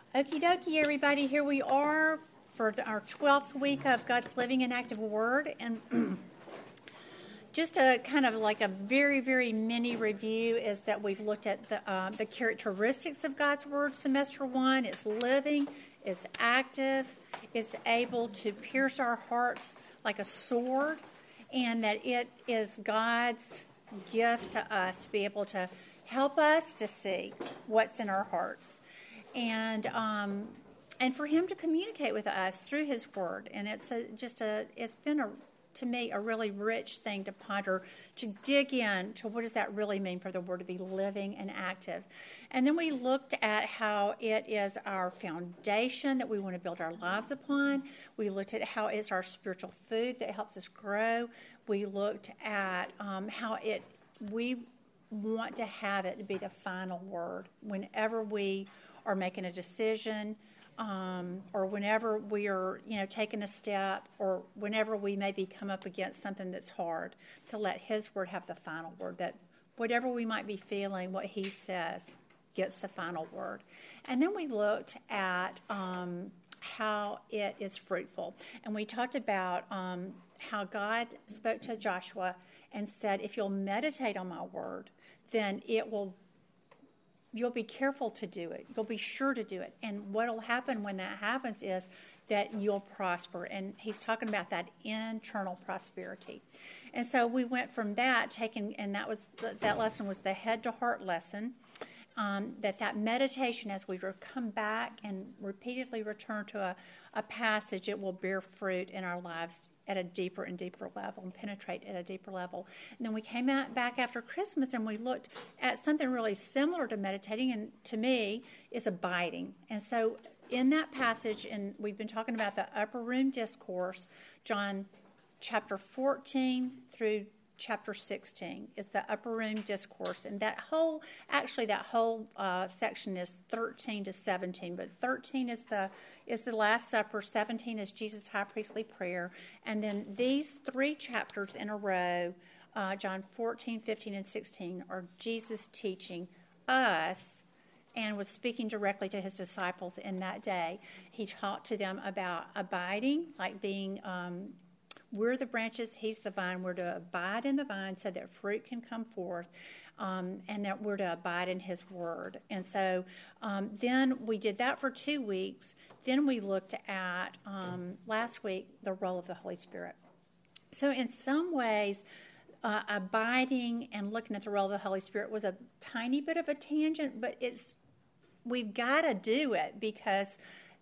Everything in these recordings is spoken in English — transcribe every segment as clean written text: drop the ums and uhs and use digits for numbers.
Okie dokie, everybody. Here we are for our 12th week of God's Living and Active Word. And just a kind of like a very, very mini review is that we've looked at the characteristics of God's Word semester one. It's living, it's active, it's able to pierce our hearts like a sword, and that it is God's gift to us to be able to help us to see what's in our hearts. And for him to communicate with us through his word. And it's been to me a really rich thing to ponder, to dig in to what does that really mean for the word to be living and active. And then we looked at how it is our foundation that we want to build our lives upon. We looked at how it's our spiritual food that helps us grow. We looked at how we want to have it to be the final word whenever we are making a decision, or whenever we are, taking a step, or whenever we maybe come up against something that's hard, to let his word have the final word, that whatever we might be feeling, what he says gets the final word. And then we looked at how it is fruitful. And we talked about how God spoke to Joshua and said, if you'll meditate on my word, then you'll be careful to do it. You'll be sure to do it. And what will happen when that happens is that you'll prosper. And he's talking about that internal prosperity. And so we went from that, and that lesson was the head to heart lesson. That meditation, as we come back and repeatedly return to a passage, it will bear fruit in our lives at a deeper and deeper level and penetrate at a deeper level. And then we came back after Christmas and we looked at something really similar to meditating, and to me is abiding. And so in that passage, and we've been talking about the upper room discourse, John chapter 14 through chapter 16 is the upper room discourse, and that whole section is 13 to 17. But 13 is the Last Supper, 17 is Jesus' high priestly prayer, and then these three chapters in a row, John 14, 15, and 16, are Jesus teaching us and was speaking directly to his disciples in that day. He talked to them about abiding, like being we're the branches, he's the vine. We're to abide in the vine so that fruit can come forth, and that we're to abide in his word. And so then we did that for 2 weeks. Then we looked at, last week, the role of the Holy Spirit. So in some ways, abiding and looking at the role of the Holy Spirit was a tiny bit of a tangent, but we've got to do it, because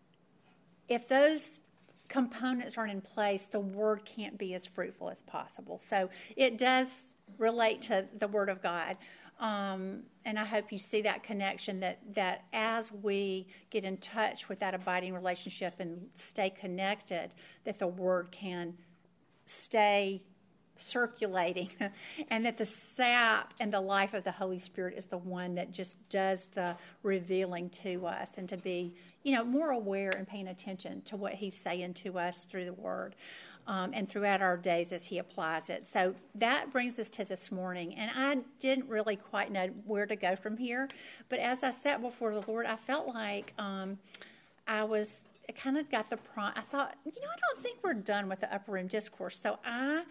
if those components aren't in place, the word can't be as fruitful as possible. So it does relate to the word of God. And I hope you see that connection, that as we get in touch with that abiding relationship and stay connected, that the word can stay circulating, and that the sap and the life of the Holy Spirit is the one that just does the revealing to us, and to be more aware and paying attention to what he's saying to us through the word, and throughout our days as he applies it. So that brings us to this morning, and I didn't really quite know where to go from here, but as I sat before the Lord, I felt like I kind of got the prompt. I thought, I don't think we're done with the upper room discourse. So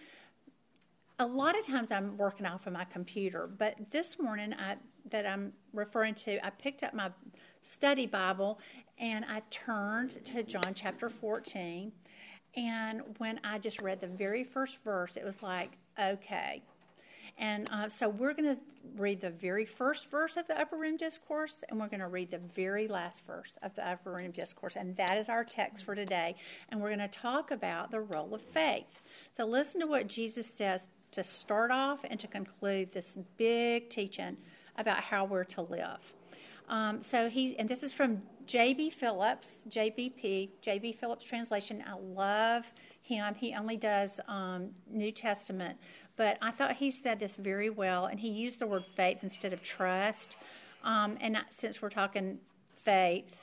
a lot of times I'm working off of my computer, but this morning that I'm referring to, I picked up my study Bible and I turned to John chapter 14, and when I just read the very first verse, it was like, okay. And so we're going to read the very first verse of the upper room discourse, and we're going to read the very last verse of the upper room discourse, and that is our text for today. And we're going to talk about the role of faith. So listen to what Jesus says to start off and to conclude this big teaching about how we're to live. And this is from J.B. Phillips, J.B. Phillips translation. I love him. He only does New Testament, but I thought he said this very well, and he used the word faith instead of trust. And since we're talking faith,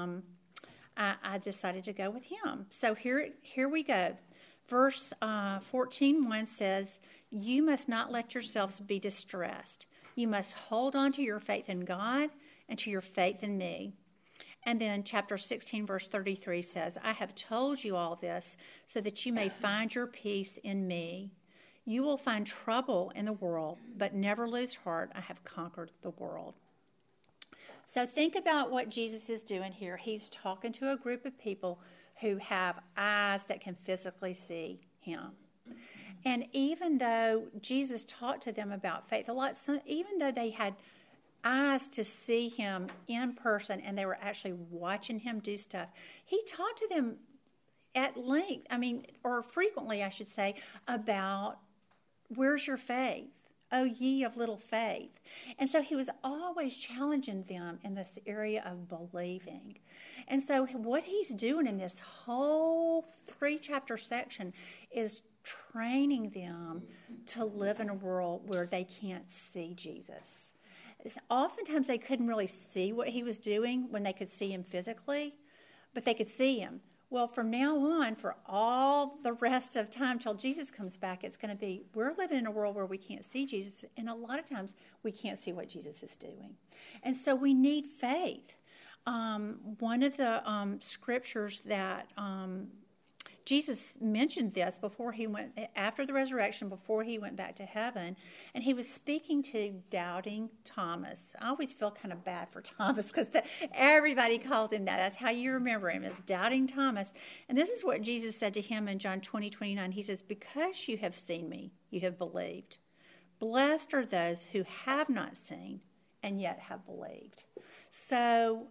I decided to go with him. So here we go. Verse 14:1 says, "You must not let yourselves be distressed. You must hold on to your faith in God and to your faith in me. And then chapter 16, verse 33 says, I have told you all this so that you may find your peace in me. You will find trouble in the world, but never lose heart. I have conquered the world. So think about what Jesus is doing here. He's talking to a group of people who have eyes that can physically see him. And even though Jesus talked to them about faith a lot, even though they had eyes to see him in person and they were actually watching him do stuff, he talked to them at length, or frequently, I should say, about where's your faith? Oh, ye of little faith. And so he was always challenging them in this area of believing. And so what he's doing in this whole 3-chapter section is training them to live in a world where they can't see Jesus. Oftentimes they couldn't really see what he was doing when they could see him physically, but they could see him. Well, from now on, for all the rest of time till Jesus comes back, it's going to be, we're living in a world where we can't see Jesus, and a lot of times we can't see what Jesus is doing. And so we need faith. One of the scriptures that Jesus mentioned this before he went, after the resurrection, before he went back to heaven, and he was speaking to doubting Thomas. I always feel kind of bad for Thomas because everybody called him that. That's how you remember him, as doubting Thomas. And this is what Jesus said to him in John 20:29. He says, because you have seen me, you have believed. Blessed are those who have not seen and yet have believed. So,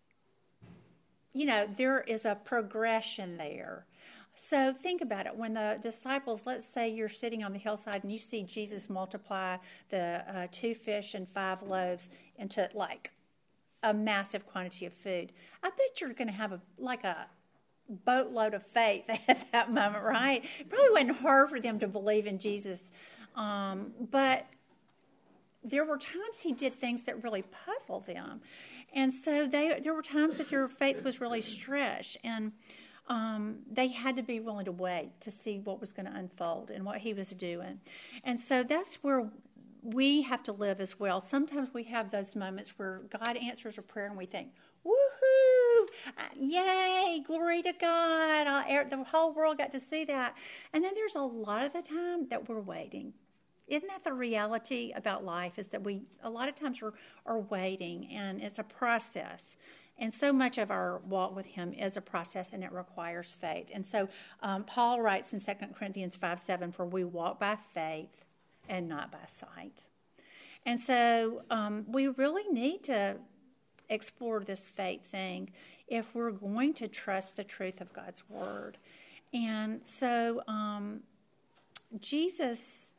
there is a progression there. So think about it. When the disciples, let's say you're sitting on the hillside and you see Jesus multiply the 2 fish and 5 loaves into like a massive quantity of food. I bet you're going to have a boatload of faith at that moment, right? It probably wasn't hard for them to believe in Jesus. But there were times he did things that really puzzled them. And so there were times that their faith was really stretched. And they had to be willing to wait to see what was going to unfold and what he was doing. And so that's where we have to live as well. Sometimes we have those moments where God answers a prayer and we think, woohoo, yay, glory to God. The whole world got to see that. And then there's a lot of the time that we're waiting. Isn't that the reality about life, is that we a lot of times are waiting, and it's a process. And so much of our walk with him is a process, and it requires faith. And so Paul writes in 2 Corinthians 5:7, for we walk by faith and not by sight. And so we really need to explore this faith thing if we're going to trust the truth of God's word. And so Jesus,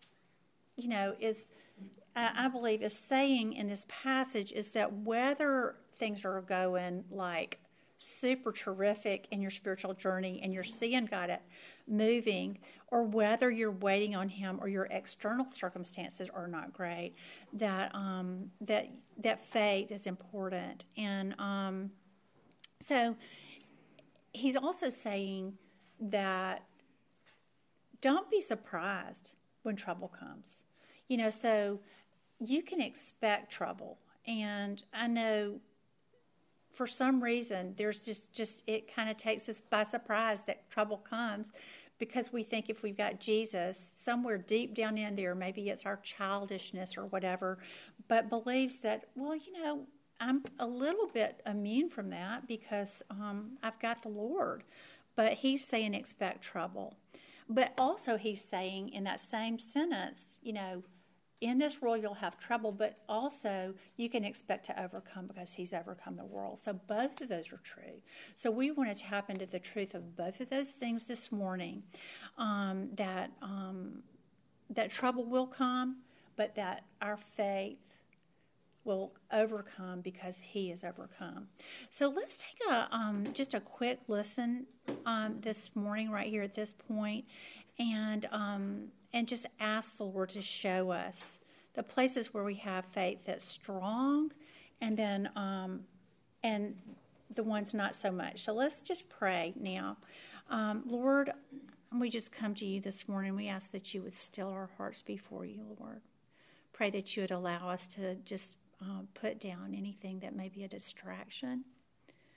I believe, is saying in this passage is that whether things are going like super terrific in your spiritual journey and you're seeing God moving, or whether you're waiting on him or your external circumstances are not great, that faith is important. And so he's also saying that don't be surprised when trouble comes. So you can expect trouble. And I know for some reason, there's just it kind of takes us by surprise that trouble comes, because we think if we've got Jesus, somewhere deep down in there, maybe it's our childishness or whatever, but believes that, I'm a little bit immune from that because I've got the Lord. But he's saying expect trouble. But also he's saying in that same sentence, in this world you'll have trouble, but also you can expect to overcome because he's overcome the world. So both of those are true. So we want to tap into the truth of both of those things this morning, that trouble will come, but that our faith will overcome because he is overcome. So let's take just a quick listen this morning right here at this point, and just ask the Lord to show us the places where we have faith that's strong, and then and the ones not so much. So let's just pray now. Lord, we just come to you this morning. We ask that you would still our hearts before you, Lord. Pray that you would allow us to just put down anything that may be a distraction.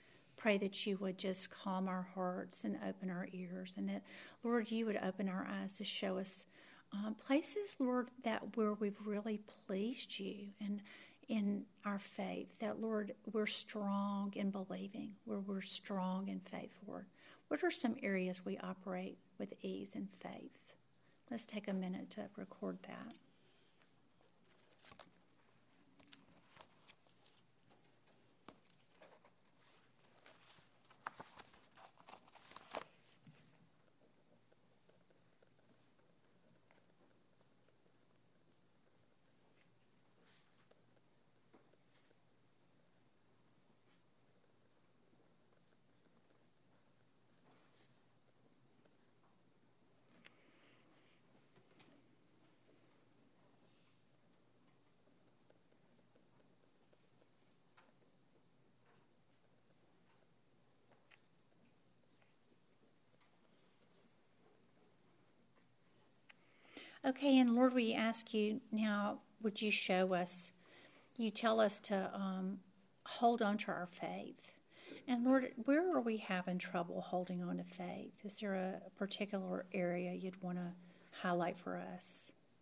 pray that you would just calm our hearts and open our ears, and that, Lord, you would open our eyes to show us places, Lord, that where we've really pleased you and in our faith, that, Lord, we're strong in believing, where we're strong in faith, Lord. What are some areas we operate with ease and faith? Let's take a minute to record that. Okay, and Lord, we ask you now, would you show us, you tell us to hold on to our faith. And Lord, where are we having trouble holding on to faith? Is there a particular area you'd want to highlight for us?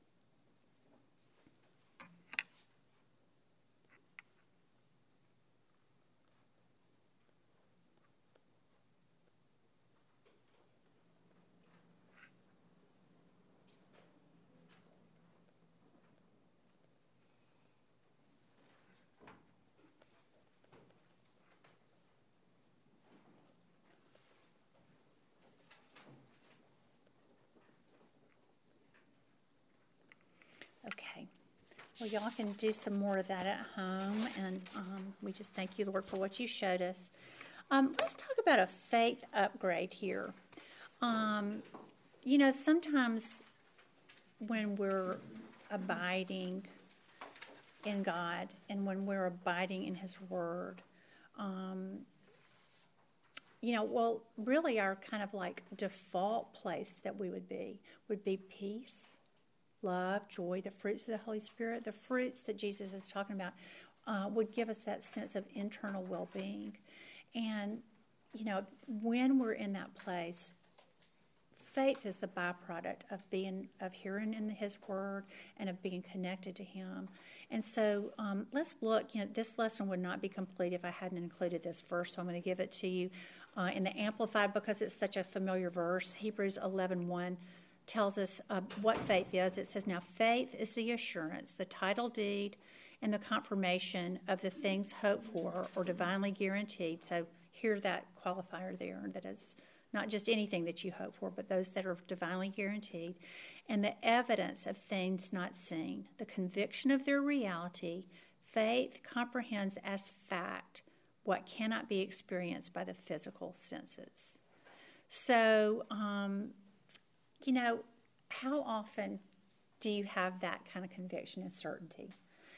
Okay. Well, y'all can do some more of that at home, and we just thank you, Lord, for what you showed us. Let's talk about a faith upgrade here. Sometimes when we're abiding in God and when we're abiding in His Word, really our kind of like default place that we would be peace, love, joy, the fruits of the Holy Spirit, the fruits that Jesus is talking about, would give us that sense of internal well-being. And, when we're in that place, faith is the byproduct of hearing in His Word and of being connected to Him. And so let's look. This lesson would not be complete if I hadn't included this verse, so I'm going to give it to you in the Amplified because it's such a familiar verse. Hebrews 11:1 tells us what faith is. It says, "Now faith is the assurance, the title deed, and the confirmation of the things hoped for or divinely guaranteed." So hear that qualifier there, that is not just anything that you hope for, but those that are divinely guaranteed. "And the evidence of things not seen, the conviction of their reality. Faith comprehends as fact what cannot be experienced by the physical senses." So, how often do you have that kind of conviction and certainty?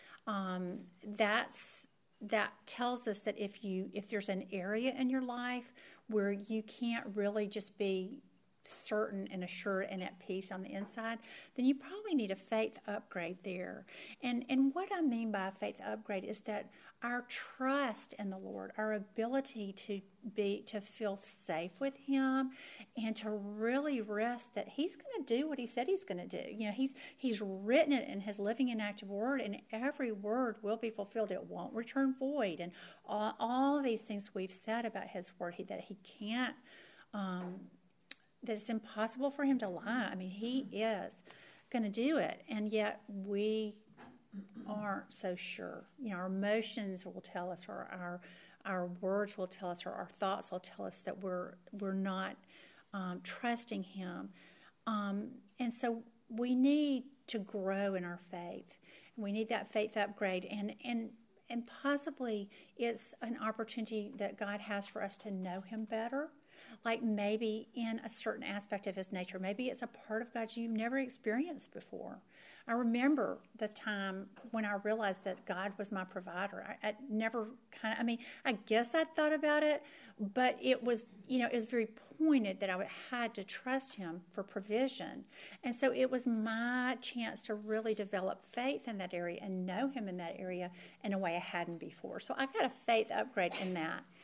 That tells us that if there's an area in your life where you can't really just be certain and assured and at peace on the inside, then you probably need a faith upgrade there. And what I mean by a faith upgrade is that our trust in the Lord, our ability to feel safe with Him and to really rest that He's going to do what He said He's going to do. He's written it in His living and active Word, and every word will be fulfilled. It won't return void. And all of these things we've said about His Word, that He can't, that it's impossible for Him to lie. I mean, He is going to do it, and yet we aren't so sure. Our emotions will tell us, or our words will tell us, or our thoughts will tell us that we're not trusting Him. And so we need to grow in our faith. We need that faith upgrade, and possibly it's an opportunity that God has for us to know Him better. Like maybe in a certain aspect of His nature. Maybe it's a part of God you've never experienced before. I remember the time when I realized that God was my provider. I never I guess I thought about it, but it was very pointed that I had to trust Him for provision. And so it was my chance to really develop faith in that area and know Him in that area in a way I hadn't before. So I got a faith upgrade in that.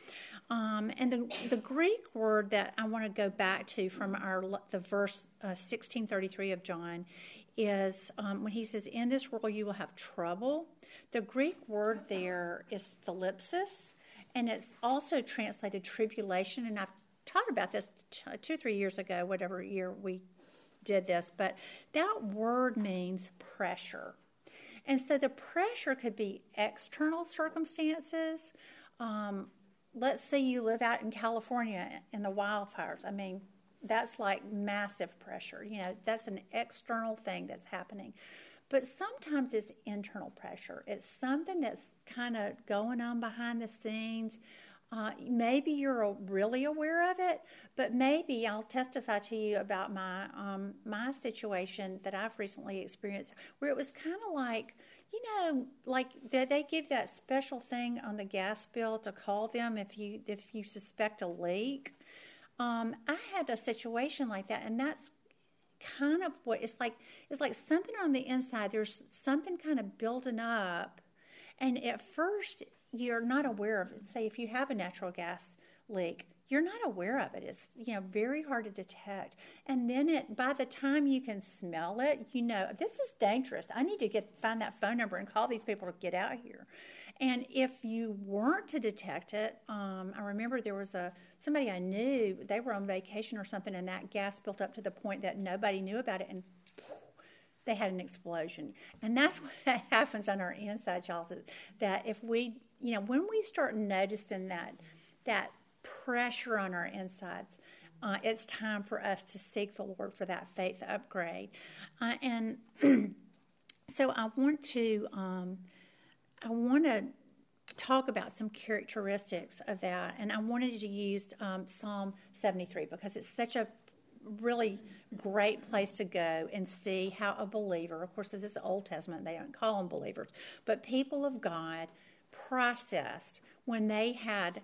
And the Greek word that I want to go back to from the verse 16:33 of John is when he says, "In this world you will have trouble." The Greek word there is thalipsis, and it's also translated tribulation. And I've taught about this 2 or 3 years ago, whatever year we did this, but that word means pressure. And so the pressure could be external circumstances. Let's say you live out in California in the wildfires. I mean, that's like massive pressure. That's an external thing that's happening. But sometimes it's internal pressure. It's something that's kind of going on behind the scenes. Maybe you're really aware of it, but maybe I'll testify to you about my situation that I've recently experienced, where it was kind of like, like they give that special thing on the gas bill to call them if you suspect a leak. I had a situation like that, and that's kind of what it's like. It's like something on the inside. There's something kind of building up, and at first you're not aware of it. Say if you have a natural gas leak, you're not aware of it. It's very hard to detect, and then by the time you can smell it, this is dangerous. I need to find that phone number and call these people to get out here. And if you weren't to detect it, I remember there was somebody I knew, they were on vacation or something, and that gas built up to the point that nobody knew about it, and they had an explosion. And that's what happens on our inside, y'all, that if we, when we start noticing that pressure on our insides, it's time for us to seek the Lord for that faith upgrade. And so I want to talk about some characteristics of that, and I wanted to use Psalm 73 because it's such a really great place to go and see how a believer, of course this is the Old Testament, they don't call them believers, but people of God processed when they had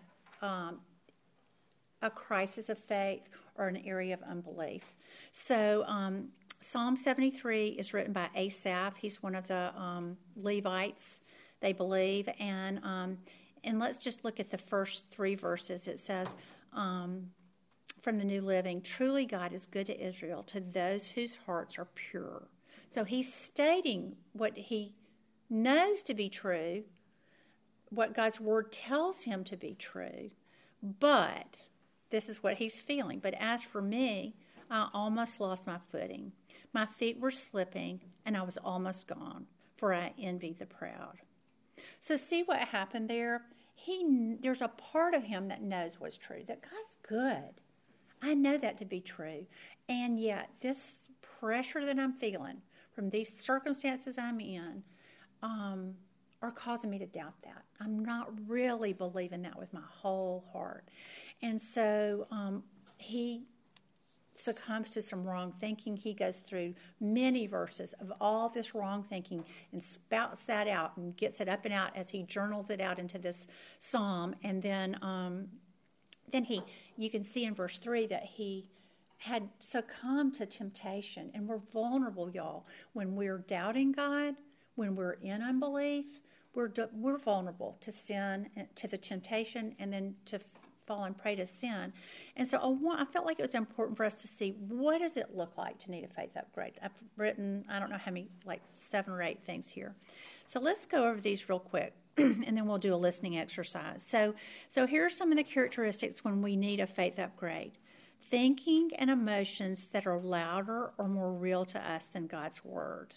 a crisis of faith or an area of unbelief. So Psalm 73 is written by Asaph. He's one of the Levites, they believe, and let's just look at the first 3 verses. It says, from the New Living, "Truly God is good to Israel, to those whose hearts are pure." So he's stating what he knows to be true, what God's word tells him to be true, but this is what he's feeling. "But as for me, I almost lost my footing. My feet were slipping, and I was almost gone, for I envied the proud." So see what happened there? There's a part of him that knows what's true, that God's good. I know that to be true. And yet this pressure that I'm feeling from these circumstances I'm in are causing me to doubt that. I'm not really believing that with my whole heart. And so he succumbs to some wrong thinking. He goes through many verses of all this wrong thinking and spouts that out and gets it up and out as he journals it out into this psalm. And then you can see in verse 3 that he had succumbed to temptation. And we're vulnerable, y'all. When we're doubting God, when we're in unbelief, we're vulnerable to sin, to the temptation, and then to fall and prey to sin. And so I felt like it was important for us to see, what does it look like to need a faith upgrade? I've written, I don't know how many, like 7 or 8 things here. So let's go over these real quick, and then we'll do a listening exercise. So here are some of the characteristics when we need a faith upgrade. Thinking and emotions that are louder or more real to us than God's word.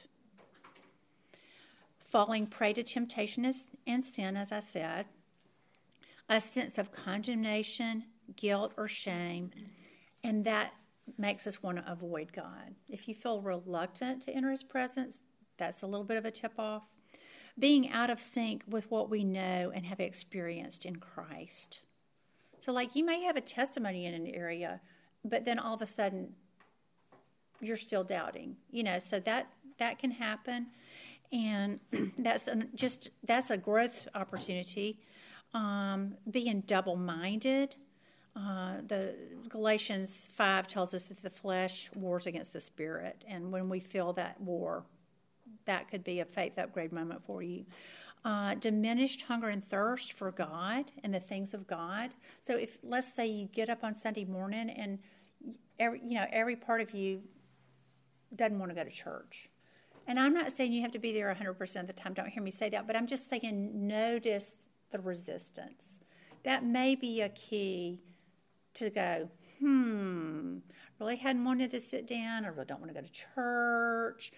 Falling prey to temptation and sin, as I said. A sense of condemnation, guilt, or shame, and that makes us want to avoid God. If you feel reluctant to enter his presence, that's a little bit of a tip-off. Being out of sync with what we know and have experienced in Christ. So like you may have a testimony in an area, but then all of a sudden you're still doubting. So that can happen, and that's a growth opportunity. Being double-minded. The Galatians 5 tells us that the flesh wars against the spirit, and when we feel that war, that could be a faith upgrade moment for you. diminished hunger and thirst for God and the things of God. So if, let's say you get up on Sunday morning and every part of you doesn't want to go to church. And I'm not saying you have to be there 100% of the time. Don't hear me say that. But I'm just saying notice the resistance. That may be a key to go, really hadn't wanted to sit down. I really don't want to go to church.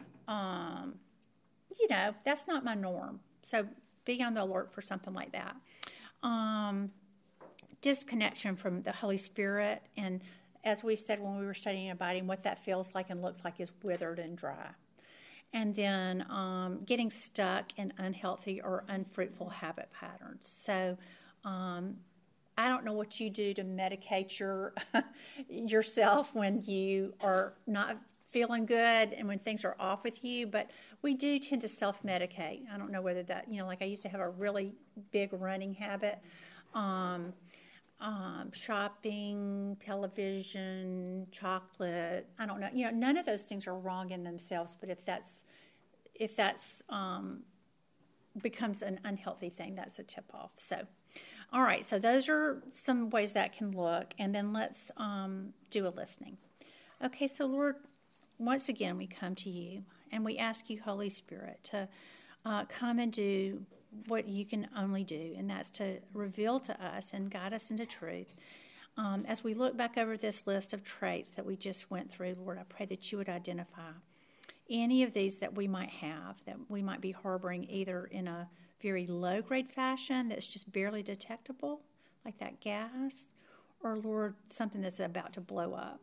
That's not my norm. So be on the alert for something like that. Disconnection from the Holy Spirit. And as we said when we were studying abiding, what that feels like and looks like is withered and dry. And then getting stuck in unhealthy or unfruitful habit patterns. So I don't know what you do to medicate yourself when you are not feeling good and when things are off with you, but we do tend to self-medicate. I don't know whether that, like I used to have a really big running habit. Shopping, television, chocolate, I don't know. None of those things are wrong in themselves, but if that's becomes an unhealthy thing, that's a tip-off. So, all right, so those are some ways that can look, and then let's do a listening. Okay, so Lord, once again we come to you, and we ask you, Holy Spirit, to come and do what you can only do, and that's to reveal to us and guide us into truth. As we look back over this list of traits that we just went through, Lord, I pray that you would identify any of these that we might have, that we might be harboring either in a very low-grade fashion that's just barely detectable, like that gas, or, Lord, something that's about to blow up.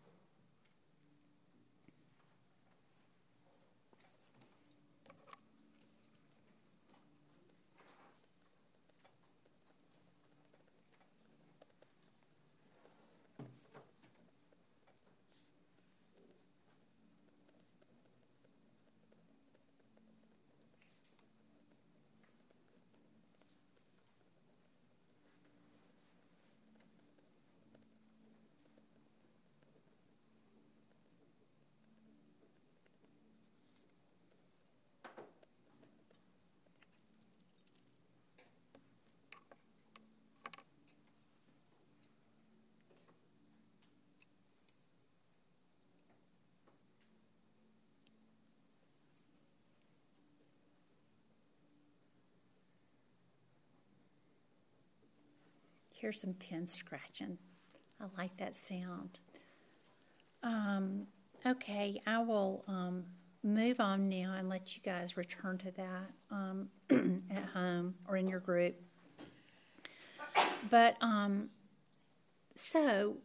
Here's some pen scratching. I like that sound. Okay, I will move on now and let you guys return to that at home or in your group. But so,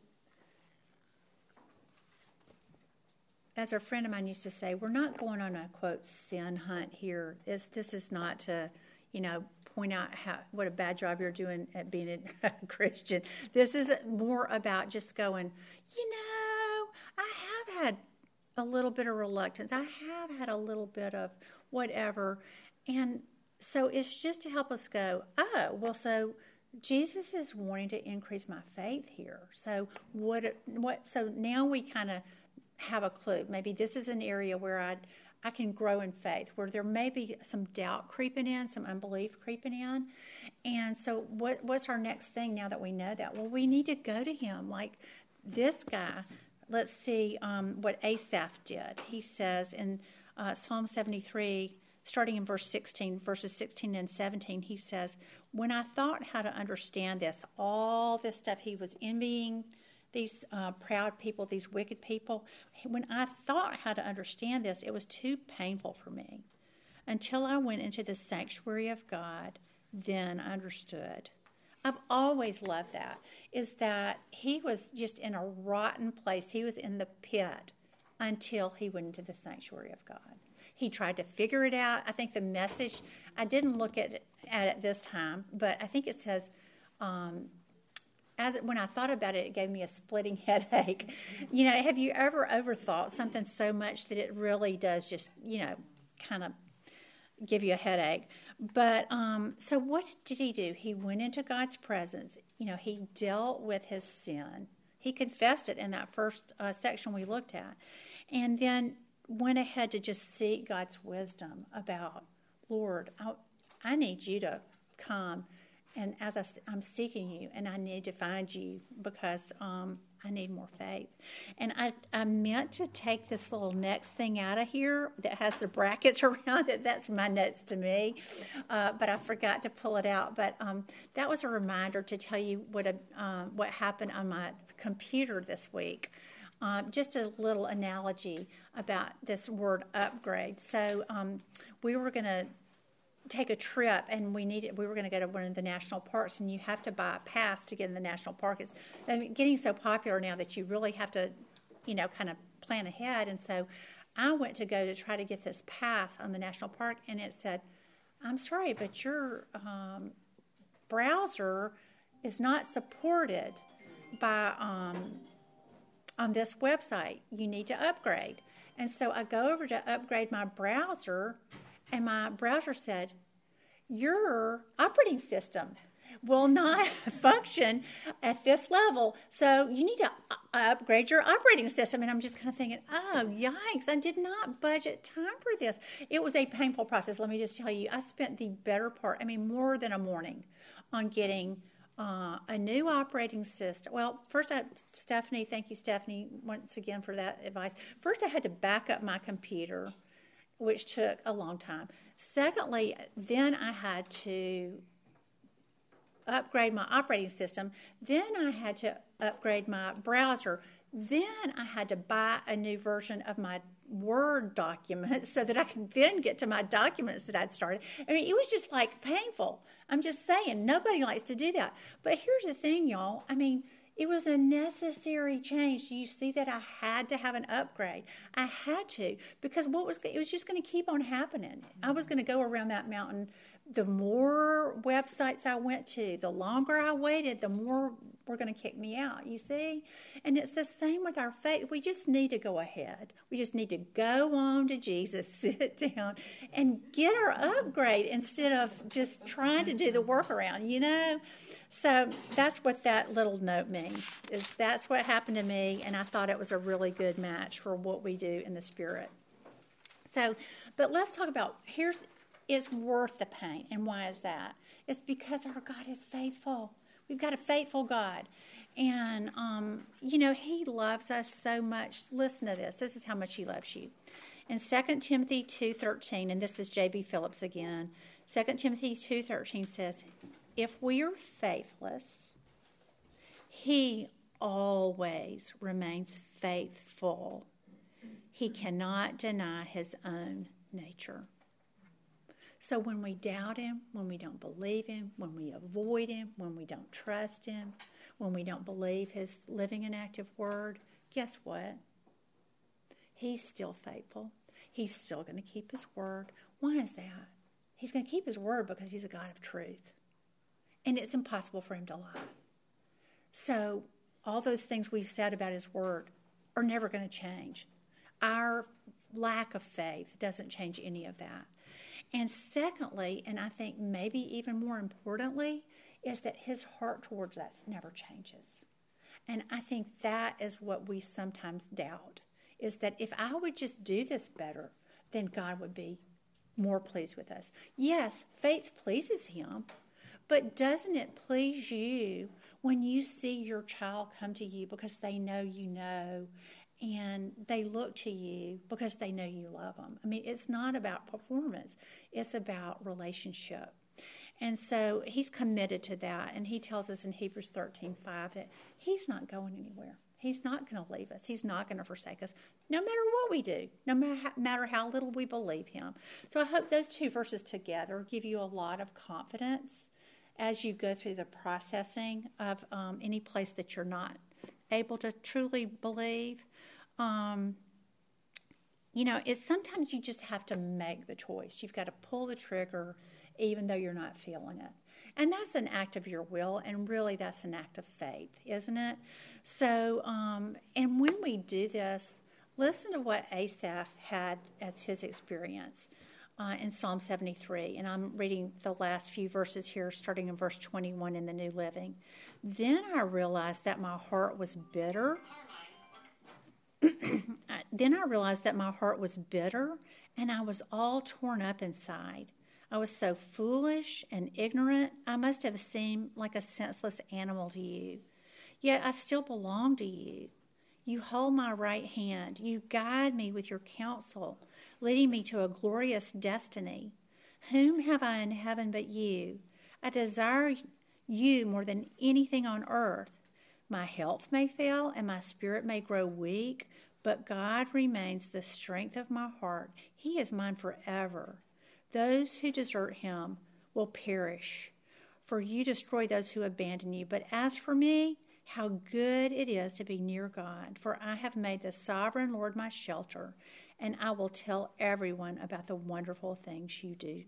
as a friend of mine used to say, we're not going on a, quote, sin hunt here. This is not to, point out what a bad job you're doing at being a Christian. This is more about just going, I have had a little bit of reluctance. I have had a little bit of whatever. And so it's just to help us go, so Jesus is wanting to increase my faith here. So so now we kind of have a clue. Maybe this is an area where I can grow in faith, where there may be some doubt creeping in, some unbelief creeping in. And so what's our next thing now that we know that? Well, we need to go to him. Like this guy, let's see what Asaph did. He says in Psalm 73, starting in verses 16 and 17, he says, when I thought how to understand this, all this stuff he was envying, these proud people, these wicked people, when I thought how to understand this, it was too painful for me. Until I went into the sanctuary of God, then I understood. I've always loved that, is that he was just in a rotten place. He was in the pit until he went into the sanctuary of God. He tried to figure it out. I think the Message, I didn't look at it this time, but I think it says, when I thought about it, it gave me a splitting headache. Have you ever overthought something so much that it really does just, kind of give you a headache? But so what did he do? He went into God's presence. He dealt with his sin. He confessed it in that first section we looked at. And then went ahead to just seek God's wisdom about, Lord, I need you to come. And as I'm seeking you, and I need to find you because I need more faith. And I meant to take this little next thing out of here that has the brackets around it. That's my notes to me. But I forgot to pull it out. But that was a reminder to tell you what happened on my computer this week. Just a little analogy about this word upgrade. So we were going to take a trip, and we were going to go to one of the national parks, and you have to buy a pass to get in the national park. It's getting so popular now that you really have to, kind of plan ahead. And so I went to go to try to get this pass on the national park, and it said, "I'm sorry, but your browser is not supported by on this website. You need to upgrade." And so I go over to upgrade my browser, and my browser said, "Your operating system will not function at this level, so you need to upgrade your operating system." And I'm just kind of thinking, oh, yikes, I did not budget time for this. It was a painful process. Let me just tell you, I spent the better part, more than a morning on getting a new operating system. Well, first, Stephanie, thank you, Stephanie, once again for that advice. First, I had to back up my computer, which took a long time. Secondly, then I had to upgrade my operating system. Then I had to upgrade my browser. Then I had to buy a new version of my Word document so that I could then get to my documents that I'd started. It was just like painful. I'm just saying, nobody likes to do that. But here's the thing, y'all. It was a necessary change. You see that I had to have an upgrade. I had to, because it was just going to keep on happening. I was going to go around that mountain. The more websites I went to, the longer I waited, the more were going to kick me out, you see? And it's the same with our faith. We just need to go ahead. We just need to go on to Jesus, sit down, and get our upgrade instead of just trying to do the workaround, So that's what that little note means, is that's what happened to me, and I thought it was a really good match for what we do in the Spirit. So, but let's talk about, it's worth the pain. And why is that? It's because our God is faithful. We've got a faithful God. And, He loves us so much. Listen to this. This is how much He loves you. In 2 Timothy 2:13, and this is J.B. Phillips again, 2 Timothy 2:13 says, "If we are faithless, He always remains faithful. He cannot deny His own nature." So when we doubt Him, when we don't believe Him, when we avoid Him, when we don't trust Him, when we don't believe His living and active Word, guess what? He's still faithful. He's still going to keep His Word. Why is that? He's going to keep His Word because He's a God of truth. And it's impossible for Him to lie. So all those things we've said about His Word are never going to change. Our lack of faith doesn't change any of that. And secondly, and I think maybe even more importantly, is that His heart towards us never changes. And I think that is what we sometimes doubt, is that if I would just do this better, then God would be more pleased with us. Yes, faith pleases Him, but doesn't it please you when you see your child come to you because they know you know, and they look to you because they know you love them? It's not about performance. It's about relationship. And so He's committed to that. And He tells us in Hebrews 13:5 that He's not going anywhere. He's not going to leave us. He's not going to forsake us, no matter what we do, no matter how little we believe Him. So I hope those two verses together give you a lot of confidence as you go through the processing of any place that you're not able to truly believe. It's sometimes you just have to make the choice. You've got to pull the trigger even though you're not feeling it. And that's an act of your will, and really that's an act of faith, isn't it? So, and when we do this, listen to what Asaph had as his experience in Psalm 73. And I'm reading the last few verses here, starting in verse 21 in the New Living. "Then I realized that my heart was bitter. Then I realized that my heart was bitter, and I was all torn up inside. I was so foolish and ignorant, I must have seemed like a senseless animal to you. Yet I still belong to you. You hold my right hand. You guide me with your counsel, leading me to a glorious destiny. Whom have I in heaven but you? I desire you more than anything on earth. My health may fail and my spirit may grow weak, but God remains the strength of my heart. He is mine forever. Those who desert him will perish, for you destroy those who abandon you. But as for me, how good it is to be near God, for I have made the sovereign Lord my shelter, and I will tell everyone about the wonderful things you do.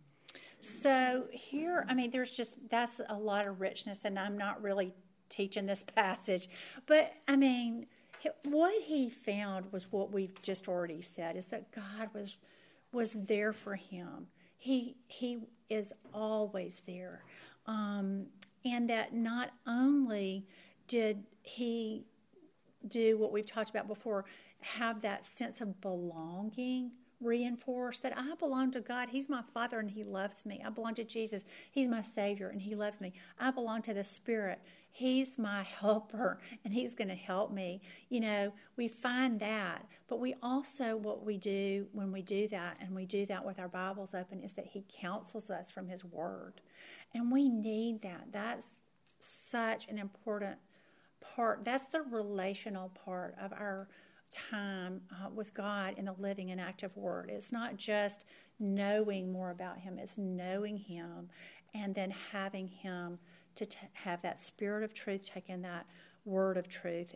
So here, that's a lot of richness, and I'm not really teaching this passage, but what he found was what we've just already said, is that God was there for him. He is always there. And that not only did he do what we've talked about before, have that sense of belonging reinforced, that I belong to God. He's my Father and he loves me. I belong to Jesus. He's my Savior and he loves me. I belong to the Spirit. He's my helper and he's going to help me. We find that. But we also, what we do when we do that, and we do that with our Bibles open, is that he counsels us from his word. And we need that. That's such an important part. That's the relational part of our time with God in the living and active word. It's not just knowing more about him. It's knowing him and then having him to have that spirit of truth take in that word of truth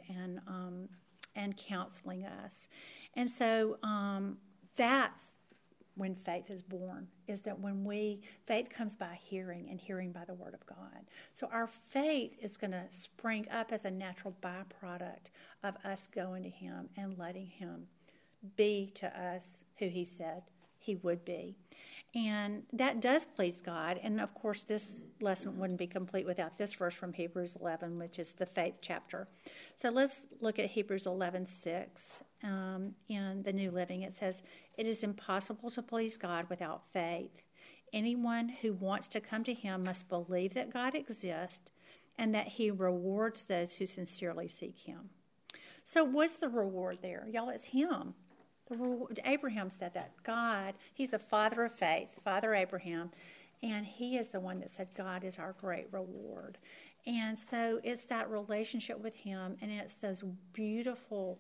and counseling us. And so that's when faith is born, is that faith comes by hearing, and hearing by the word of God. So our faith is going to spring up as a natural byproduct of us going to him and letting him be to us who he said he would be. And that does please God. And of course, this lesson wouldn't be complete without this verse from Hebrews 11, which is the faith chapter. So let's look at Hebrews 11:6 in the New Living. It says, "It is impossible to please God without faith. Anyone who wants to come to him must believe that God exists and that he rewards those who sincerely seek him." So what's the reward there? Y'all, it's him. Abraham said that. God, he's the father of faith, Father Abraham, and he is the one that said God is our great reward. And so it's that relationship with him, and it's those beautiful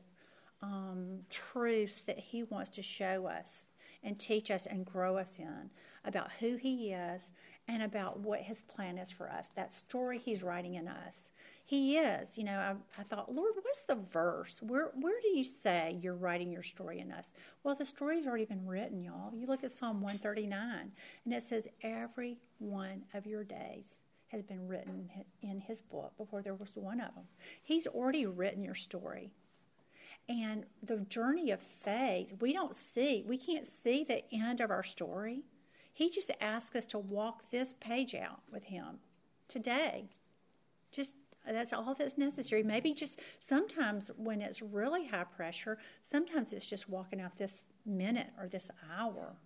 truths that he wants to show us and teach us and grow us in about who he is and about what his plan is for us, that story he's writing in us. He is. I thought, Lord, what's the verse? Where do you say you're writing your story in us? Well, the story's already been written, y'all. You look at Psalm 139, and it says, every one of your days has been written in his book before there was one of them. He's already written your story. And the journey of faith, we can't see the end of our story. He just asks us to walk this page out with him today. That's all that's necessary. Maybe just sometimes when it's really high pressure, sometimes it's just walking out this minute or this hour,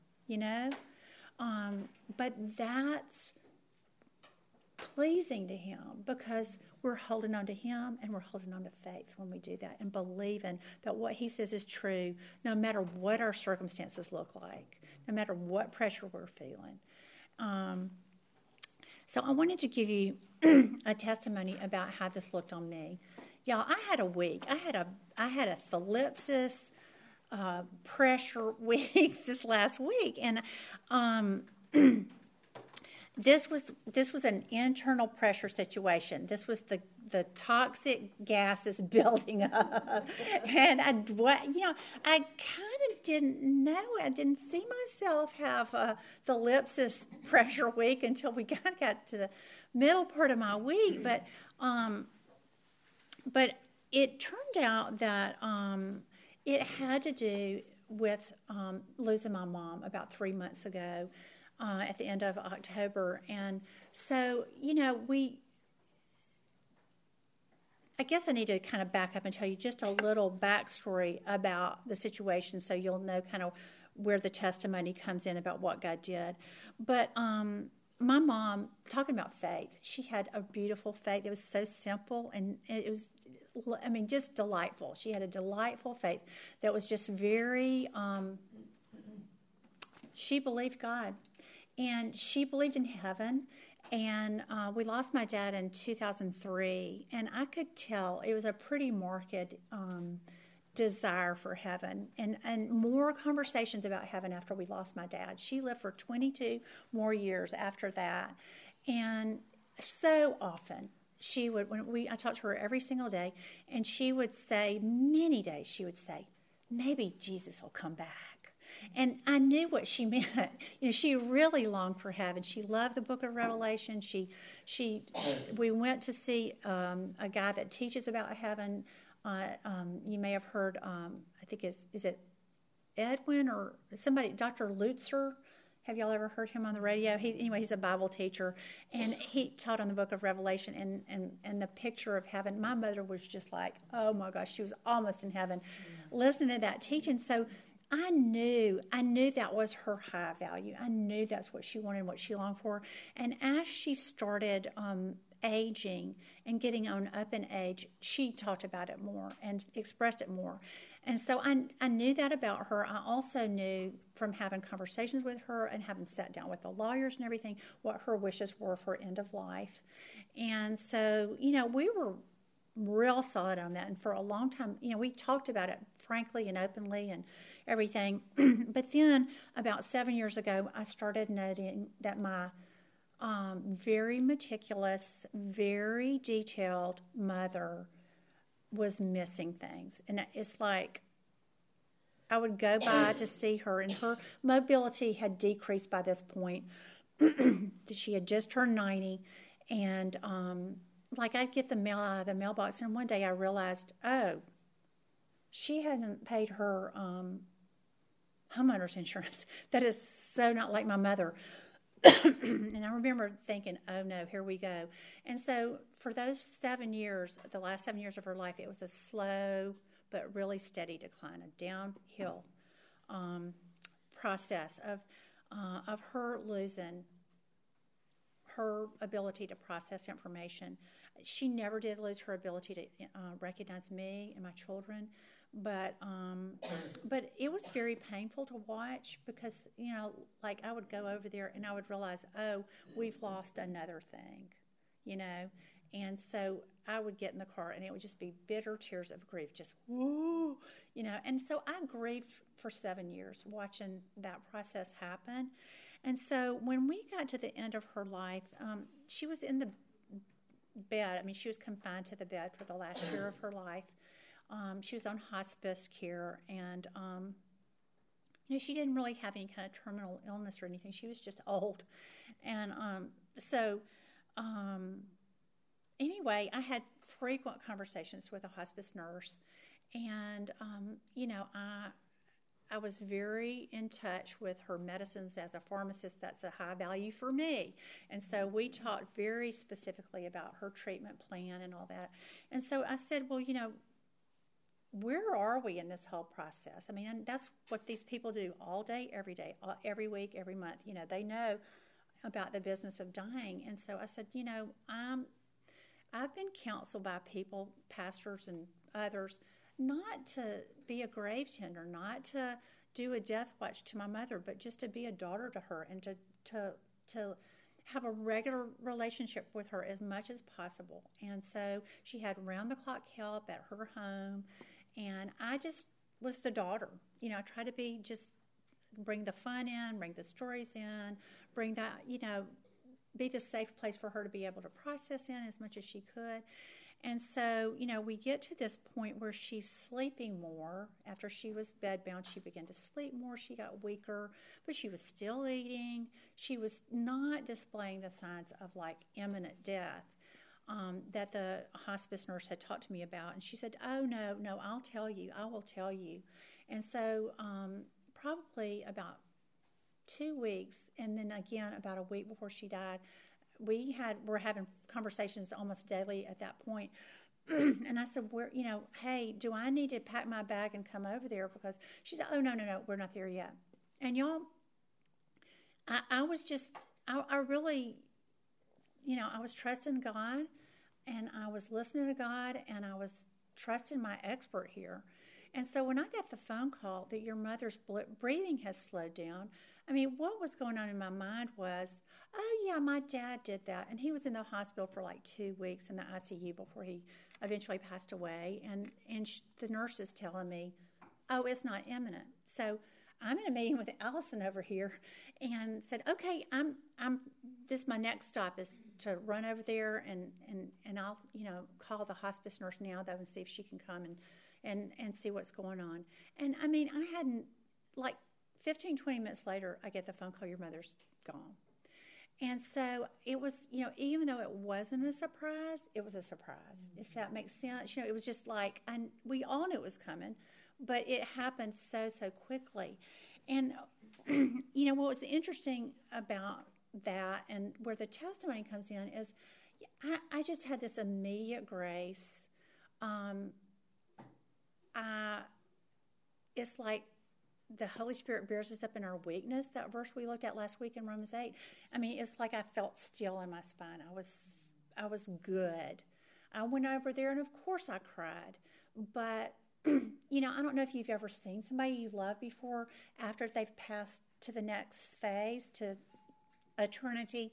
But that's pleasing to him because we're holding on to him and we're holding on to faith when we do that and believing that what he says is true no matter what our circumstances look like, no matter what pressure we're feeling. So I wanted to give you a testimony about how this looked on me. Y'all, I had a week. I had a thalipsis pressure week this last week, and this was an internal pressure situation. This was the toxic gases building up, and I kind of didn't know. I didn't see myself have the thalipsis pressure week until we got to the middle part of my week. But it turned out that it had to do with losing my mom about 3 months ago. At the end of October. And so, I guess I need to kind of back up and tell you just a little backstory about the situation so you'll know kind of where the testimony comes in about what God did. But my mom, talking about faith, she had a beautiful faith. It was so simple, and it was, just delightful. She had a delightful faith that was just very, she believed God, and she believed in heaven. And we lost my dad in 2003, and I could tell it was a pretty marked desire for heaven, and more conversations about heaven after we lost my dad. She lived for 22 more years after that, and so often she would, I talked to her every single day, and she would say, many days she would say, maybe Jesus will come back. And I knew what she meant. She really longed for heaven. She loved the book of Revelation. We went to see a guy that teaches about heaven. You may have heard, I think is it Edwin or somebody, Dr. Lutzer? Have y'all ever heard him on the radio? He's a Bible teacher, and he taught on the book of Revelation and the picture of heaven. My mother was just like, oh my gosh, she was almost in heaven, listening to that teaching. So I knew that was her high value. I knew that's what she wanted, what she longed for. And as she started aging and getting on up in age, she talked about it more and expressed it more. And so I knew that about her. I also knew from having conversations with her and having sat down with the lawyers and everything what her wishes were for end of life. And so, we were real solid on that. And for a long time, we talked about it frankly and openly and everything. But then about 7 years ago, I started noting that my very meticulous, very detailed mother was missing things. And it's like I would go by to see her, and her mobility had decreased by this point. She had just turned 90, and I'd get the mail out of the mailbox, and one day I realized, she hadn't paid her homeowner's insurance. That is so not like my mother. And I remember thinking, oh no, here we go. And so for those 7 years, the last 7 years of her life, it was a slow but really steady decline, a downhill process of her losing her ability to process information. She never did lose her ability to recognize me and my children, but it was very painful to watch because, I would go over there and I would realize, we've lost another thing, and so I would get in the car and it would just be bitter tears of grief, just woo, and so I grieved for 7 years watching that process happen. And so when we got to the end of her life, she was in the bed. She was confined to the bed for the last year of her life. She was on hospice care, and she didn't really have any kind of terminal illness or anything. She was just old, and anyway, I had frequent conversations with a hospice nurse, and I was very in touch with her medicines. As a pharmacist, that's a high value for me. And so we talked very specifically about her treatment plan and all that. And so I said, well, where are we in this whole process? And that's what these people do all day, every week, every month. They know about the business of dying. And so I said, I've been counseled by people, pastors and others, not to be a grave tender, not to do a death watch to my mother, but just to be a daughter to her and to have a regular relationship with her as much as possible. And so she had round-the-clock help at her home, and I just was the daughter. I tried to bring the fun in, bring the stories in, bring that, be the safe place for her to be able to process in as much as she could. And so, we get to this point where she's sleeping more. After she was bedbound, she began to sleep more. She got weaker, but she was still eating. She was not displaying the signs of imminent death that the hospice nurse had talked to me about. And she said, oh, no, I will tell you. And so probably about 2 weeks, and then again about a week before she died, we're having conversations almost daily at that point. And I said, hey, do I need to pack my bag and come over there? Because she said, oh, no, we're not there yet. And y'all, I was just, I really, I was trusting God, and I was listening to God, and I was trusting my expert here. And so when I got the phone call that your mother's breathing has slowed down, I mean, what was going on in my mind was, oh, yeah, my dad did that. And he was in the hospital for like 2 weeks in the ICU before he eventually passed away. And the nurse is telling me, oh, it's not imminent. So I'm in a meeting with Allison over here and said, okay, this is my next stop is to run over there and I'll, call the hospice nurse now though and see if she can come and see what's going on. And I mean, I hadn't, like 15, 20 minutes later, I get the phone call, your mother's gone. And so it was, even though it wasn't a surprise, it was a surprise, if that makes sense. It was just like, we all knew it was coming, but it happened so quickly. And, what was interesting about that and where the testimony comes in is I just had this immediate grace. It's like the Holy Spirit bears us up in our weakness, that verse we looked at last week in Romans 8. I mean, it's like I felt still in my spine. I was good. I went over there, and of course I cried. But, I don't know if you've ever seen somebody you love before after they've passed to the next phase, to eternity.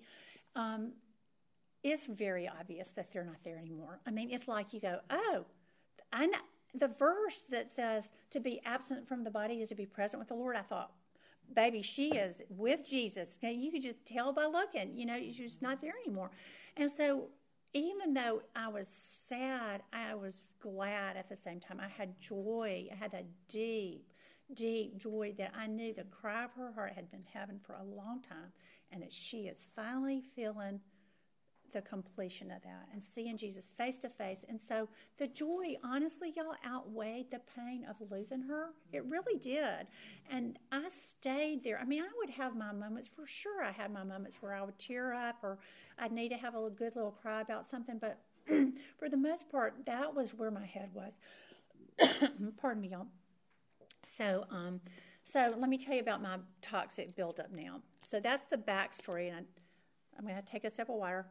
It's very obvious that they're not there anymore. I mean, it's like you go, oh, I know. The verse that says to be absent from the body is to be present with the Lord, I thought, baby, she is with Jesus. You could just tell by looking, she's just not there anymore. And so even though I was sad, I was glad at the same time. I had joy. I had that deep, deep joy that I knew the cry of her heart had been having for a long time, and that she is finally feeling the completion of that and seeing Jesus face to face. And so the joy, honestly, y'all, outweighed the pain of losing her. It really did. And I stayed there. I mean, I would have my moments, for sure. I had my moments where I would tear up or I'd need to have a good little cry about something. But for the most part, that was where my head was. Pardon me, y'all. So let me tell you about my toxic buildup now. So that's the backstory. And I'm going to take a sip of water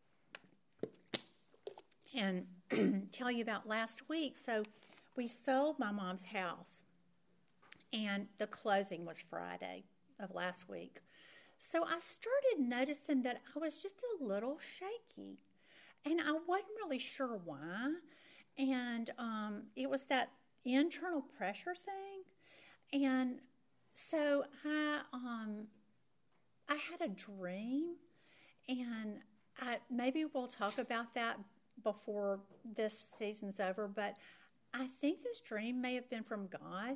and tell you about last week. So we sold my mom's house, and the closing was Friday of last week. So I started noticing that I was just a little shaky, and I wasn't really sure why. And it was that internal pressure thing. And so I had a dream, and maybe we'll talk about that before this season's over, but I think this dream may have been from God.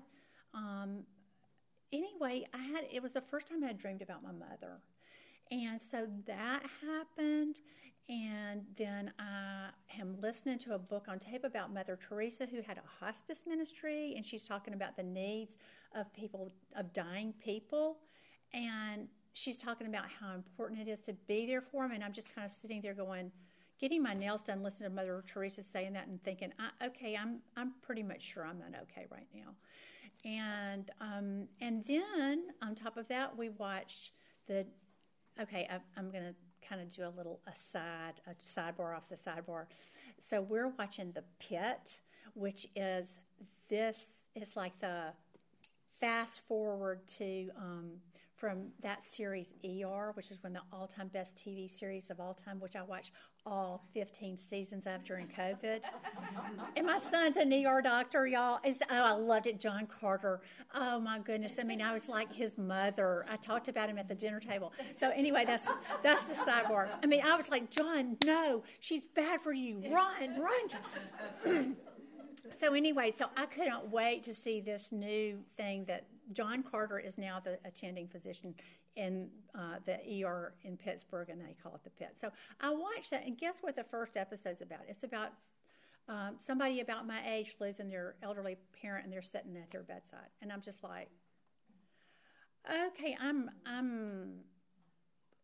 Anyway, it was the first time I had dreamed about my mother. And so that happened, and then I am listening to a book on tape about Mother Teresa, who had a hospice ministry, and she's talking about the needs of people, of dying people, and she's talking about how important it is to be there for them, and I'm just kind of sitting there going, getting my nails done, listening to Mother Teresa saying that and thinking, okay, I'm pretty much sure I'm not okay right now. And then on top of that, we watched I'm going to kind of do a sidebar off the sidebar. So we're watching The Pit, which is like the fast forward to from that series ER, which is one of the all-time best TV series of all time, which I watched all 15 seasons of during COVID. And my son's an ER doctor, y'all. I loved it. John Carter. Oh, my goodness. I mean, I was like his mother. I talked about him at the dinner table. So anyway, that's the sidebar. I mean, I was like, John, no, she's bad for you. Run. So anyway, I couldn't wait to see this new thing that John Carter is now the attending physician in the ER in Pittsburgh, and they call it The Pit. So I watched that, and guess what the first episode's about? It's about somebody about my age losing their elderly parent, and they're sitting at their bedside. And I'm just like, okay, I'm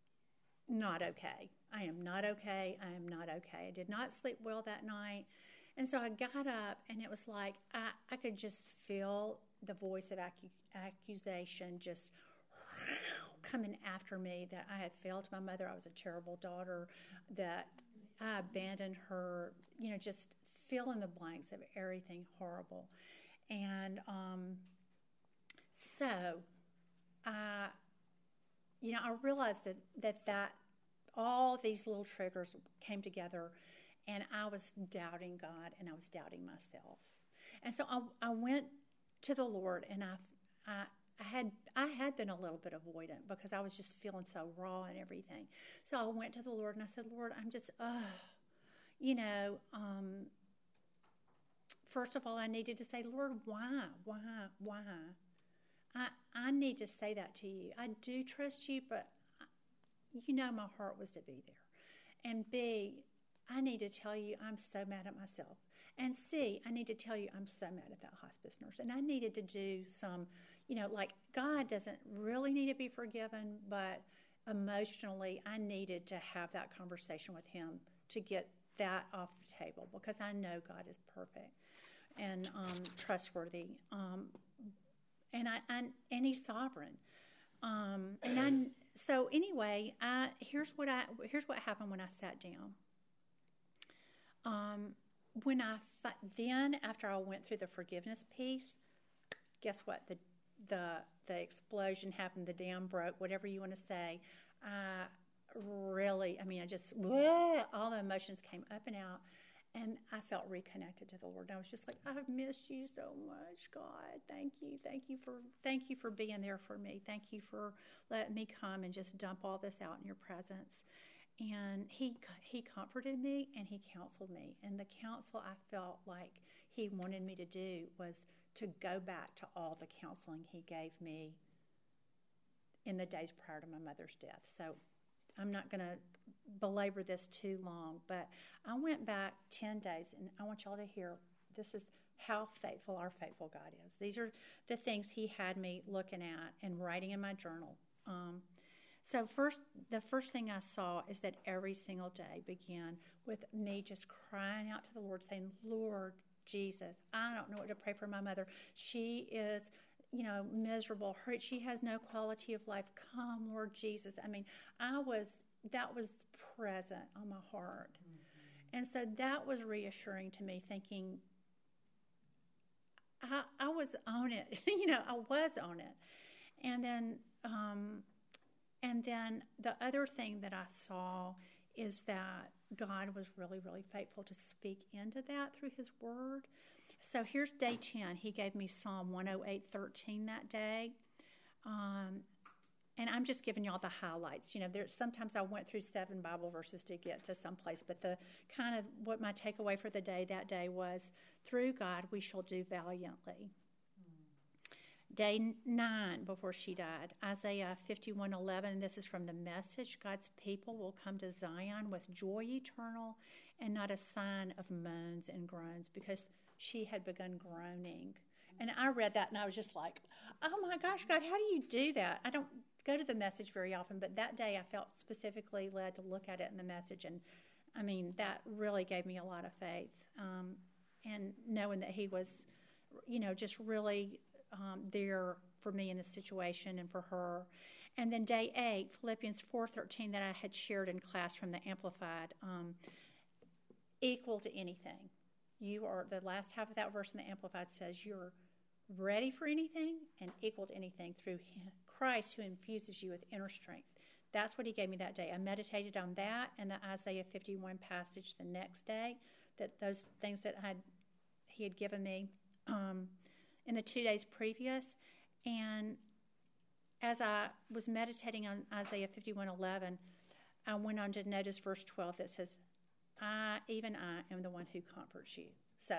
not okay. I am not okay. I am not okay. I did not sleep well that night. And so I got up, and it was like I could just feel the voice of accusation just coming after me, that I had failed my mother, I was a terrible daughter, that I abandoned her, just fill in the blanks of everything horrible. And so I realized that all these little triggers came together, and I was doubting God, and I was doubting myself. And so I went to the Lord, and I had been a little bit avoidant because I was just feeling so raw and everything. So I went to the Lord, and I said, Lord, I'm just, first of all, I needed to say, Lord, why? I need to say that to you. I do trust you, but my heart was to be there. And B, I need to tell you I'm so mad at myself. And C, I need to tell you I'm so mad at that hospice nurse. And I needed to do some, God doesn't really need to be forgiven, but emotionally I needed to have that conversation with him to get that off the table, because I know God is perfect and trustworthy. And he's sovereign. So anyway, here's what happened when I sat down. After I went through the forgiveness piece, guess what? The explosion happened. The dam broke. Whatever you want to say. I just all the emotions came up and out, and I felt reconnected to the Lord. And I was just like, I've missed you so much, God. Thank you for being there for me. Thank you for letting me come and just dump all this out in your presence. And he comforted me, and he counseled me. And the counsel I felt like he wanted me to do was to go back to all the counseling he gave me in the days prior to my mother's death. So I'm not going to belabor this too long, but I went back 10 days, and I want y'all to hear, this is how faithful our faithful God is. These are the things he had me looking at and writing in my journal. So the first thing I saw is that every single day began with me just crying out to the Lord, saying, Lord Jesus, I don't know what to pray for my mother. She is, miserable. She has no quality of life. Come, Lord Jesus. I mean, that was present on my heart. Mm-hmm. And so that was reassuring to me, thinking I was on it. I was on it. And then the other thing that I saw is that God was really, really faithful to speak into that through his word. So here's day 10. He gave me Psalm 108:13 that day. And I'm just giving y'all the highlights. Sometimes I went through 7 Bible verses to get to some place, but the kind of what my takeaway for the day that day was, through God we shall do valiantly. Day 9 before she died, Isaiah 51:11. This is from the Message. God's people will come to Zion with joy eternal and not a sign of moans and groans, because she had begun groaning. And I read that, and I was just like, oh my gosh, God, how do you do that? I don't go to the Message very often, but that day I felt specifically led to look at it in the Message. And I mean, that really gave me a lot of faith. And knowing that he was, just really there for me in this situation and for her. And then day 8, Philippians 4:13, that I had shared in class from the Amplified, equal to anything. You are, the last half of that verse in the Amplified says, you're ready for anything and equal to anything through Christ, who infuses you with inner strength. That's what he gave me that day. I meditated on that and the Isaiah 51 passage the next day, that those things that he had given me in the 2 days previous. And as I was meditating on Isaiah 51:11, I went on to notice verse 12 that says, I am the one who comforts you. So,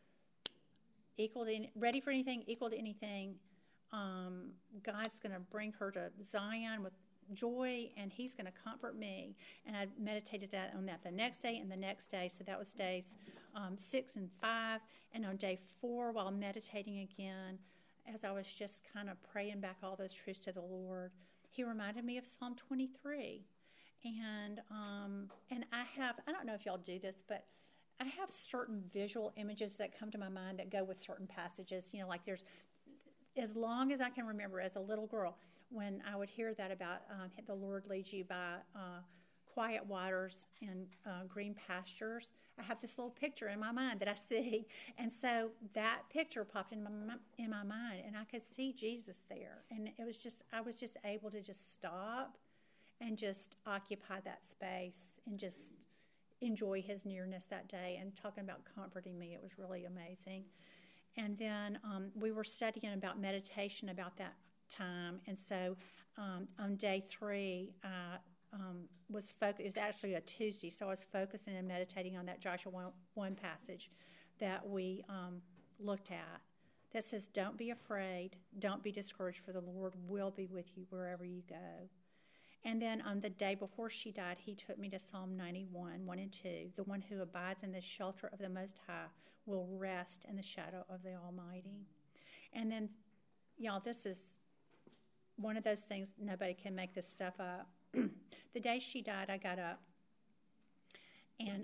ready for anything, equal to anything. God's going to bring her to Zion with joy, and he's going to comfort me. And I meditated on that the next day and the next day. So that was days 6 and 5. And on day 4, while meditating again, as I was just kind of praying back all those truths to the Lord, he reminded me of Psalm 23. And I don't know if y'all do this, but I have certain visual images that come to my mind that go with certain passages. Like there's, as long as I can remember as a little girl, when I would hear that about the Lord leads you by quiet waters and green pastures, I have this little picture in my mind that I see. And so that picture popped in my mind, and I could see Jesus there. And it was just, I was just able to just stop and just occupy that space and just enjoy his nearness that day. And talking about comforting me, it was really amazing. And then we were studying about meditation about that time. And so on day 3, was focused. It was actually a Tuesday, so I was focusing and meditating on that Joshua 1 passage that we looked at that says, "Don't be afraid, don't be discouraged, for the Lord will be with you wherever you go." And then on the day before she died, he took me to Psalm 91, 1 and 2. "The one who abides in the shelter of the Most High will rest in the shadow of the Almighty." And then, y'all, this is one of those things, nobody can make this stuff up. The day she died, I got up, and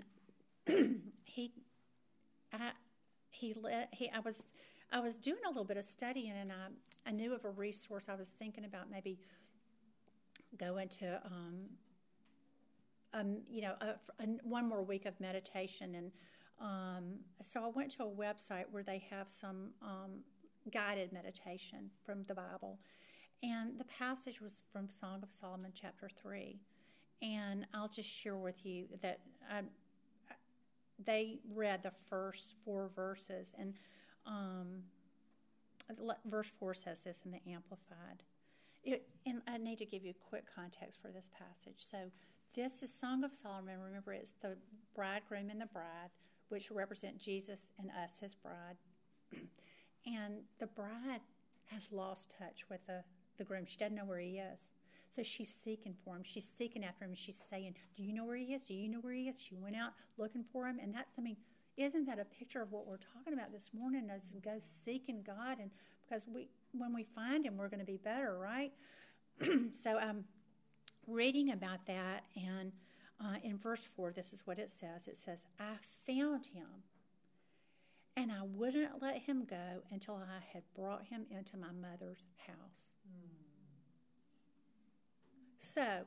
I was doing a little bit of studying, and I knew of a resource. I was thinking about maybe going to one more week of meditation, and so I went to a website where they have some guided meditation from the Bible. And the passage was from Song of Solomon, chapter 3. And I'll just share with you that they read the first 4 verses. And verse 4 says this in the Amplified. And I need to give you quick context for this passage. So this is Song of Solomon. Remember, it's the bridegroom and the bride, which represent Jesus and us, his bride. And the bride has lost touch with the groom. She doesn't know where he is. So she's seeking for him. She's seeking after him. She's saying, "Do you know where he is? Do you know where he is?" She went out looking for him. And isn't that a picture of what we're talking about this morning, as go seeking God? And because when we find him, we're going to be better, right? So I'm reading about that. And in verse 4, this is what it says. It says, "I found him, and I wouldn't let him go until I had brought him into my mother's house." So,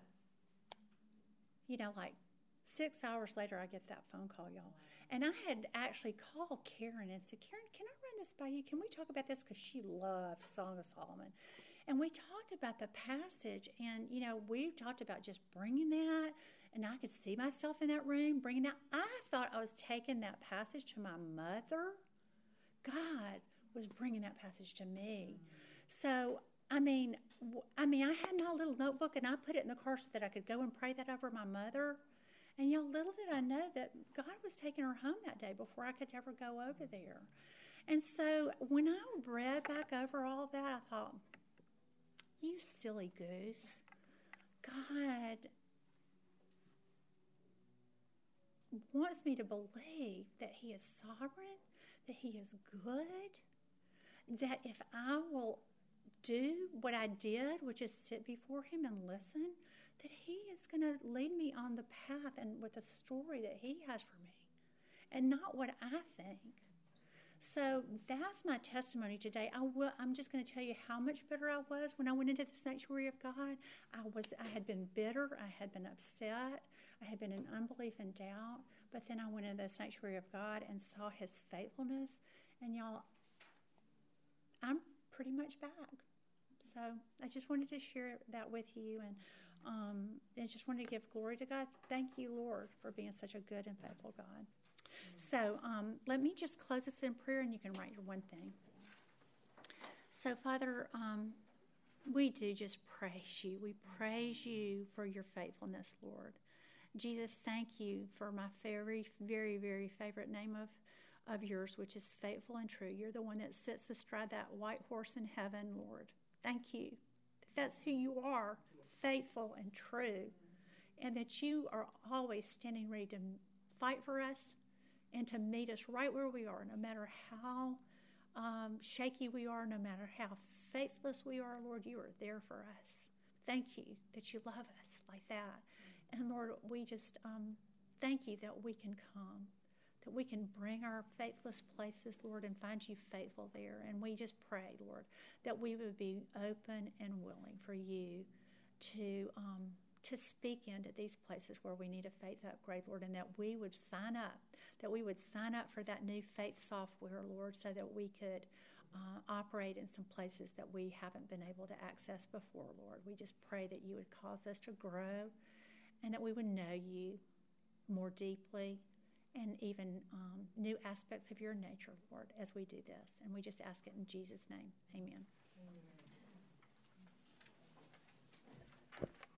like 6 hours later, I get that phone call, y'all. And I had actually called Karen and said, "Karen, can I run this by you? Can we talk about this?" Because she loved Song of Solomon. And we talked about the passage, and, we talked about just bringing that, and I could see myself in that room, bringing that. I thought I was taking that passage to my mother. God was bringing that passage to me. So, I had my little notebook, and I put it in the car so that I could go and pray that over my mother. And, little did I know that God was taking her home that day before I could ever go over there. And so when I read back over all that, I thought, you silly goose. God wants me to believe that he is sovereign, that he is good, that if I will do what I did, which is sit before him and listen, that he is going to lead me on the path and with the story that he has for me, and not what I think. So that's my testimony today. I'm just going to tell you how much better I was when I went into the sanctuary of God. I had been bitter. I had been upset. I had been in unbelief and doubt. But then I went into the sanctuary of God and saw his faithfulness. And y'all, I'm pretty much back. So I just wanted to share that with you. And I just wanted to give glory to God. Thank you, Lord, for being such a good and faithful God. So let me just close this in prayer, and you can write your one thing. So, Father, we do just praise you. We praise you for your faithfulness, Lord. Jesus, thank you for my very, very, very favorite name of yours, which is faithful and true. You're the one that sits astride that white horse in heaven, Lord. Thank you. That's who you are, faithful and true, and that you are always standing ready to fight for us and to meet us right where we are, no matter how shaky we are, no matter how faithless we are, Lord, you are there for us. Thank you that you love us like that. And Lord, we just thank you that we can come that we can bring our faithless places, Lord, and find you faithful there. And we just pray, Lord, that we would be open and willing for you to speak into these places where we need a faith upgrade, Lord, and that we would sign up for that new faith software, Lord, so that we could operate in some places that we haven't been able to access before, Lord. We just pray that you would cause us to grow and that we would know you more deeply and even new aspects of your nature, Lord, as we do this. And we just ask it in Jesus' name. Amen. Amen.